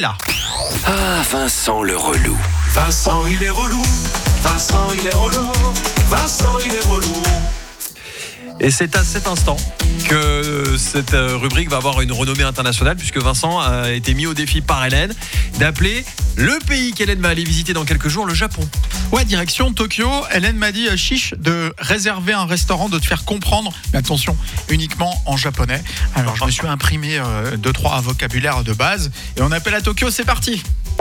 là. Ah, Vincent le relou. Vincent, il est relou. Vincent, il est relou. Vincent, il est relou. Et c'est à cet instant que cette rubrique va avoir une renommée internationale, puisque Vincent a été mis au défi par Hélène d'appeler le pays qu'Hélène va aller visiter dans quelques jours, le Japon. Ouais, direction Tokyo. Hélène m'a dit, chiche, de réserver un restaurant, de te faire comprendre, mais attention, uniquement en japonais. Alors, je me suis imprimé 2-3 vocabulaires de base et on appelle à Tokyo, c'est parti.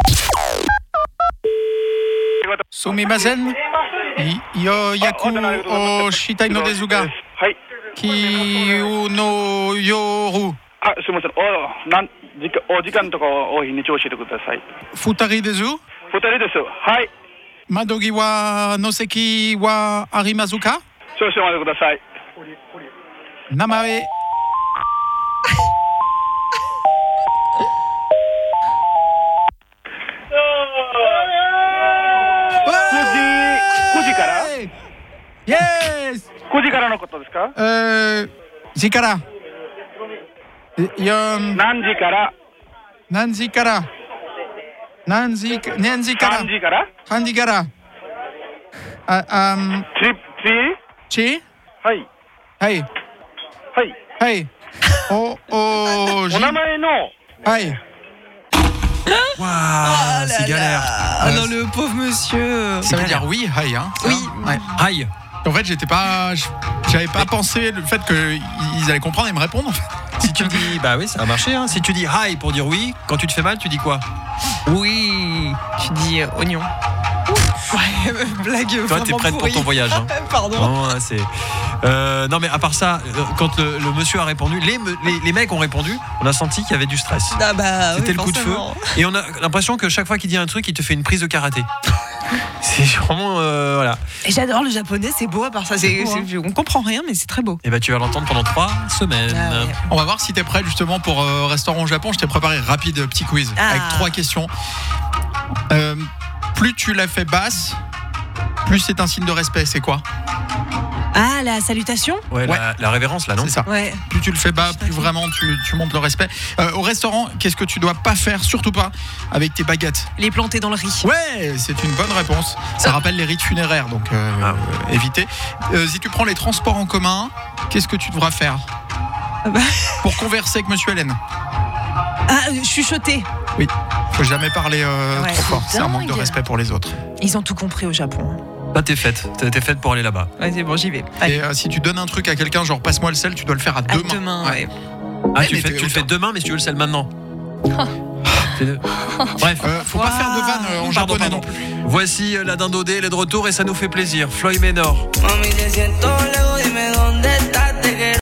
Sumimasen, yo yaku o shitai no desuga. Kiu no yoru. すみません。お時間とかを日にちを教えてください。 Futari desu? 二人です。はい。 Madogi wa noseki wa arimasu ka? 少々お待ちください。 Namae. Yes! 9時からのことですか？ Zikara. 何時から？ Nanzi kara. Nanzi kara. 何時から？ Handi kara. チ Chi? はい Hey. はい。 Hey. Oh, oh. お名前の Hey. Waouh, c'est galère. Ah non, le pauvre monsieur. Ça veut dire oui, hi, hein? Oui. Ouais. Aïe. En fait, j'avais pas pensé le fait qu'ils allaient comprendre et me répondre. En fait. Si tu dis, bah oui, ça a marché. Hein. Si tu dis hi pour dire oui, quand tu te fais mal, tu dis quoi? Oui. Tu dis oignon. Ouais, blague. Toi, t'es prête pour ton voyage. Hein. Pardon. Non, là, c'est. Non, mais à part ça, quand le monsieur a répondu, les mecs ont répondu, on a senti qu'il y avait du stress. Ah bah, c'était oui, le coup de feu. Et on a l'impression que chaque fois qu'il dit un truc, il te fait une prise de karaté. C'est vraiment voilà. Et j'adore le japonais, c'est beau à part ça. On comprend rien, mais c'est très beau. Et bah tu vas l'entendre pendant 3 semaines. Ah ouais. On va voir si t'es prêt justement pour Restaurant au Japon. Je t'ai préparé rapide petit quiz avec 3 questions. Plus tu la fais basse, plus c'est un signe de respect. C'est quoi? Ah, la salutation? Ouais. La révérence là, non? C'est ça. Ouais. Plus tu le fais bas, plus vraiment tu montes le respect. Au restaurant, qu'est-ce que tu dois pas faire, surtout pas, avec tes baguettes? Les planter dans le riz. Ouais, c'est une bonne réponse. Ça rappelle les rites funéraires, donc évitez. Si tu prends les transports en commun, qu'est-ce que tu devras faire pour converser avec Monsieur Hélène? Ah, chuchoter. Oui, faut jamais parler Ouais, trop fort. c'est C'est un manque dingue. de respect pour les autres. Ils ont tout compris au Japon. Bah t'es faite pour aller là-bas. Ouais, c'est bon, j'y vais. Et si tu donnes un truc à quelqu'un, genre passe-moi le sel, tu dois le faire à deux mains. Demain, ouais. Ah, Ouais, tu mais le fais demain, mais si tu veux le sel maintenant. Bref. Faut pas faire de vanne en japonais Pardon. non plus. Voici la dindodée, elle est de retour et ça nous fait plaisir. Floyd Menor. Mami, te siento lejos, dime dónde